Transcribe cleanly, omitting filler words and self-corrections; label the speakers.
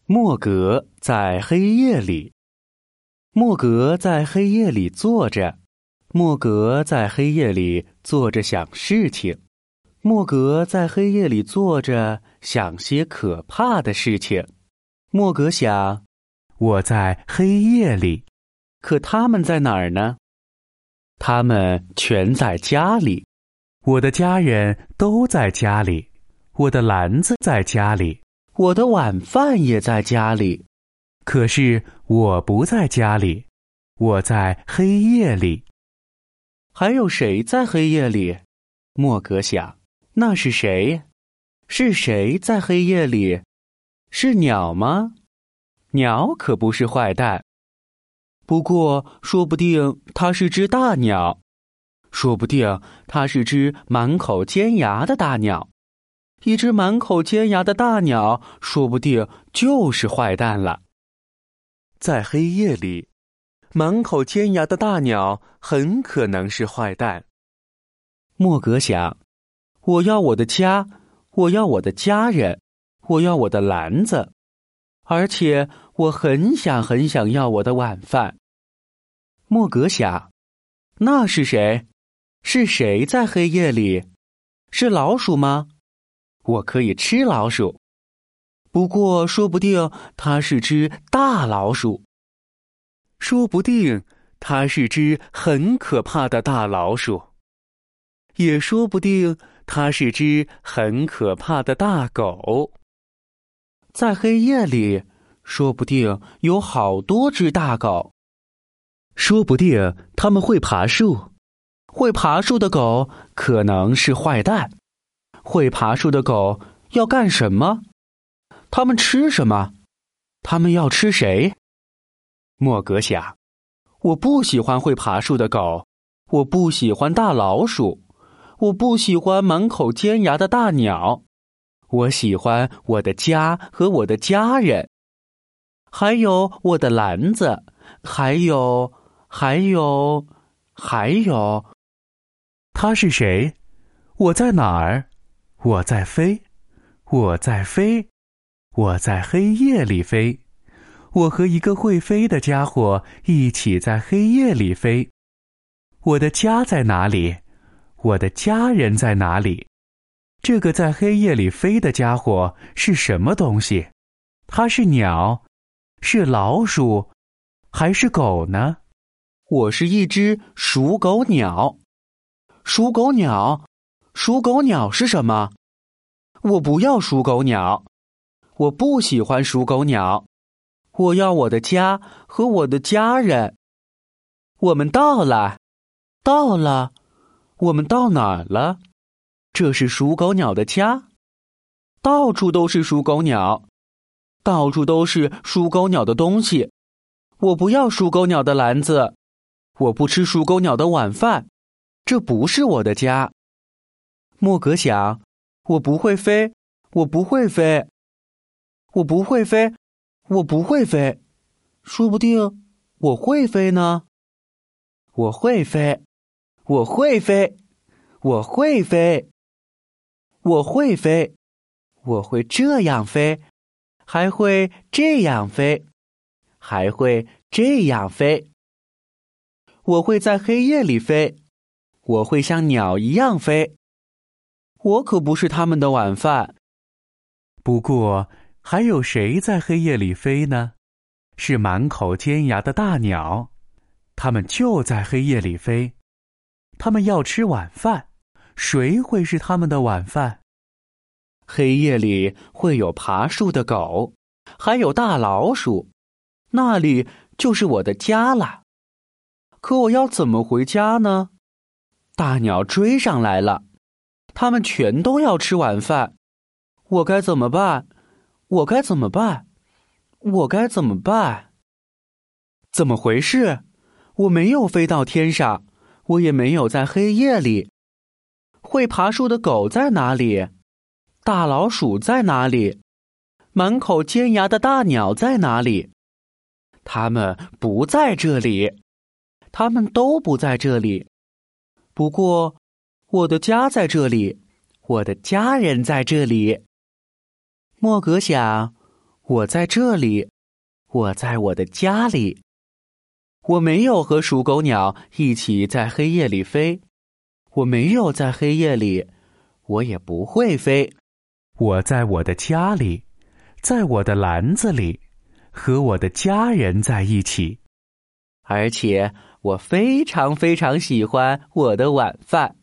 Speaker 1: 莫格在黑夜里。莫格在黑夜里坐着，莫格在黑夜里坐着想事情，莫格在黑夜里坐着想些可怕的事情。莫格想，我在黑夜里，可他们在哪儿呢？他们全在家里，我的家人都在家里，我的篮子在家里，我的晚饭也在家里。可是我不在家里，我在黑夜里。还有谁在黑夜里？莫格想，那是谁？是谁在黑夜里？是鸟吗？鸟可不是坏蛋。不过，说不定它是只大鸟，说不定它是只满口尖牙的大鸟。一只满口尖牙的大鸟，说不定就是坏蛋了。在黑夜里，满口尖牙的大鸟很可能是坏蛋。莫格想，我要我的家，我要我的家人，我要我的篮子，而且我很想要我的晚饭。莫格想，那是谁？是谁在黑夜里？是老鼠吗？我可以吃老鼠。不过说不定它是只大老鼠，说不定它是只很可怕的大老鼠，也说不定它是只很可怕的大狗。在黑夜里，说不定有好多只大狗，说不定它们会爬树。会爬树的狗可能是坏蛋。会爬树的狗要干什么？他们吃什么？他们要吃谁？莫格想，我不喜欢会爬树的狗，我不喜欢大老鼠，我不喜欢满口尖牙的大鸟，我喜欢我的家和我的家人，还有我的篮子，还有，他是谁？我在哪儿？我在飞，我在飞，我在黑夜里飞。我和一个会飞的家伙一起在黑夜里飞。我的家在哪里？我的家人在哪里？这个在黑夜里飞的家伙是什么东西？它是鸟？是老鼠？还是狗呢？我是一只属狗鸟。属狗鸟？属狗鸟是什么？我不要属狗鸟，我不喜欢属狗鸟，我要我的家和我的家人。我们到了，我们到哪儿了？这是属狗鸟的家，到处都是属狗鸟，到处都是属狗鸟的东西。我不要属狗鸟的篮子，我不吃属狗鸟的晚饭，这不是我的家。莫格想，我不会飞，我不会飞，我不会飞，我不会飞，说不定我会飞呢。我会飞，我会飞，我会飞，我会飞，我会这样飞，还会这样飞，还会这样飞。我会在黑夜里飞，我会像鸟一样飞。我可不是他们的晚饭。不过，还有谁在黑夜里飞呢？是满口尖牙的大鸟，它们就在黑夜里飞。它们要吃晚饭，谁会是他们的晚饭？黑夜里会有爬树的狗，还有大老鼠，那里就是我的家了。可我要怎么回家呢？大鸟追上来了，它们全都要吃晚饭，我该怎么办？我该怎么办？我该怎么办？怎么回事？我没有飞到天上，我也没有在黑夜里。会爬树的狗在哪里？大老鼠在哪里？满口尖牙的大鸟在哪里？它们不在这里，它们都不在这里。不过，我的家在这里，我的家人在这里。莫格想， 我在这里，我在我的家里。我没有和属狗鸟一起在黑夜里飞，我没有在黑夜里，我也不会飞。我在我的家里，在我的篮子里，和我的家人在一起。而且我非常非常喜欢我的晚饭。